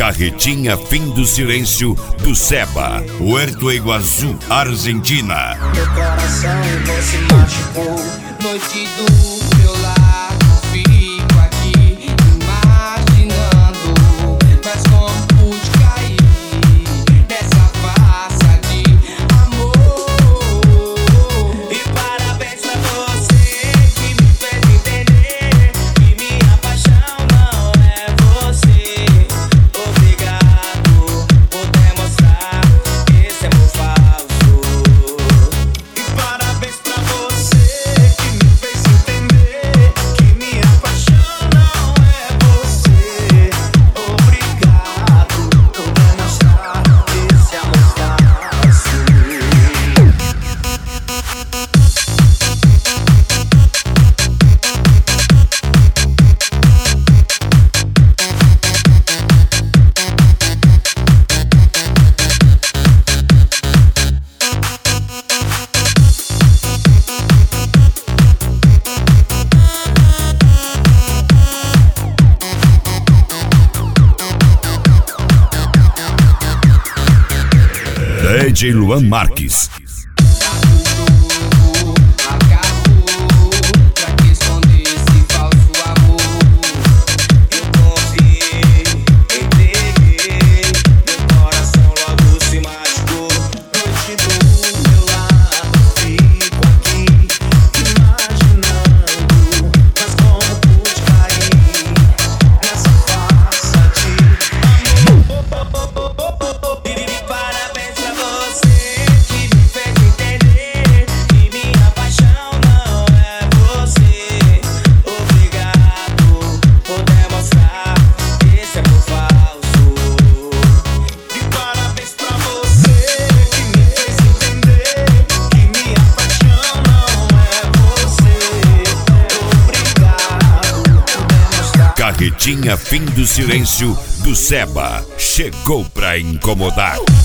Carretinha Fim do Silêncio do Seba, Puerto Iguaçu, Argentina. Meu coração você machucou, noite do meu lado, fico aqui imaginando, mas como pude cair nessa farsa de amor. E parabéns pra você que me fez entender que minha paixão não é você. Obrigado por demonstrar esse amor falso. E parabéns pra você que me fez entender que minha paixão não é você. Obrigado por demonstrar esse amor falso. DJ Luan Marques. Pra que esconder esse falso amor? Eu confiei, entreguei, meu coração logo se machucou. Noite do meu lado, fico aqui imaginando, mas como pude cair nessa farsa de amor. E parabéns pra você que me fez entender que minha paixão não é você. Obrigado por demonstrar esse amor falso. E parabéns pra você que me fez entender que minha paixão não é você. Obrigado por demonstrar. Carretinha Fim do Silêncio do Seba chegou pra incomodar.